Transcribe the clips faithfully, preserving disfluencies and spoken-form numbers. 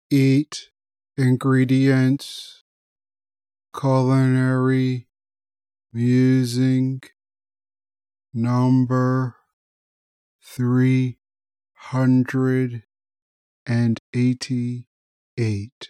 Eat ingredients, culinary musing number three hundred eighty-eight.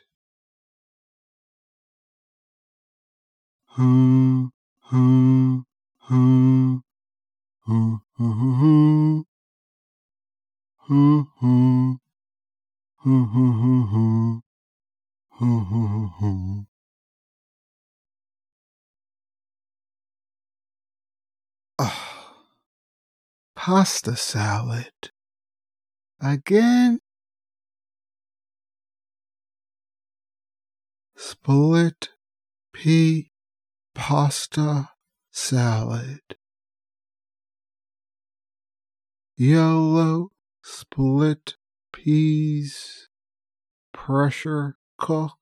Hmm, hmm, hmm, hmm, hmm, hmm, hmm, hmm, hmm, hmm, hmm, hmm. Ah, pasta salad. Again? Split pea pasta salad. Yellow split peas, pressure cooked.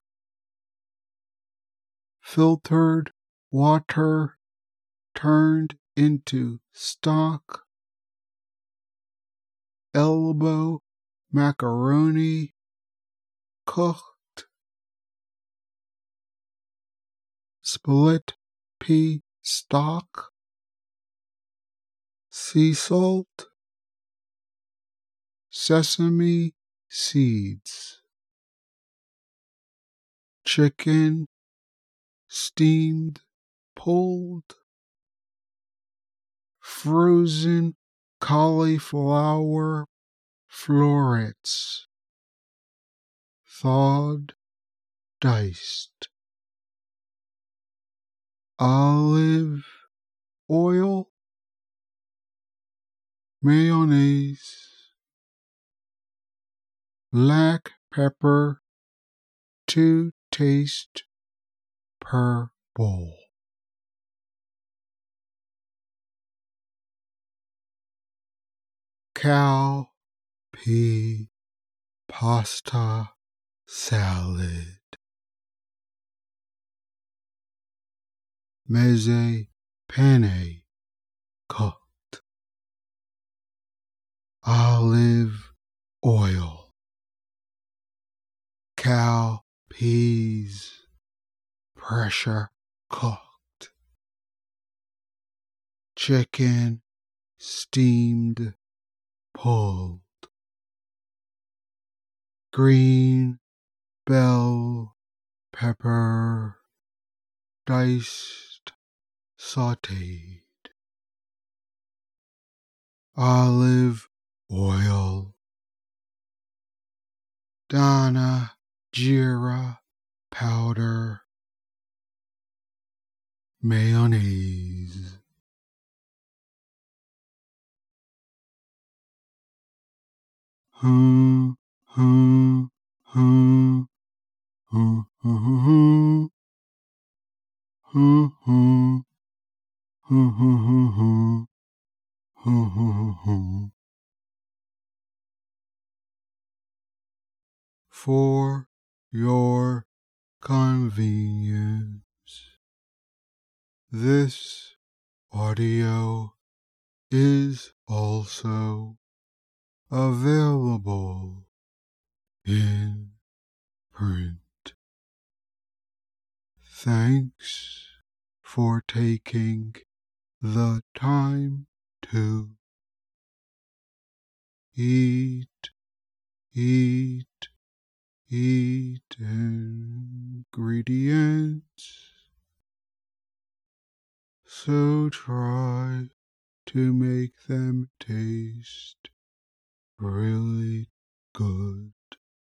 Filtered water turned into stock. Elbow macaroni cooked. Split pea stock. Sea salt. Sesame seeds. Chicken steamed pulled. Frozen cauliflower florets. Thawed, diced. Olive oil. Mayonnaise. Black pepper to taste per bowl. Cowpea pasta salad. Meze penne cooked. Olive oil. Cowpeas pressure cooked. Chicken steamed pulled. Green bell pepper diced, sauteed. Olive oil. Dana Jira powder. Mayonnaise. Hmm, hmm, hmm, hmm, hmm, hmm, hmm, hmm, hmm, hmm, hmm, hmm. For your convenience, this audio is also available in print. Thanks for taking the time to eat, eat, eat ingredients. So try to make them taste really good.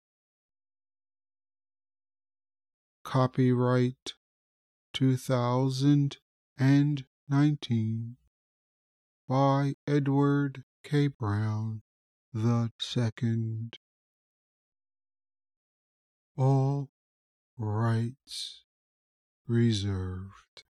Copyright two thousand nineteen by Edward K. Brown the Second. All rights reserved.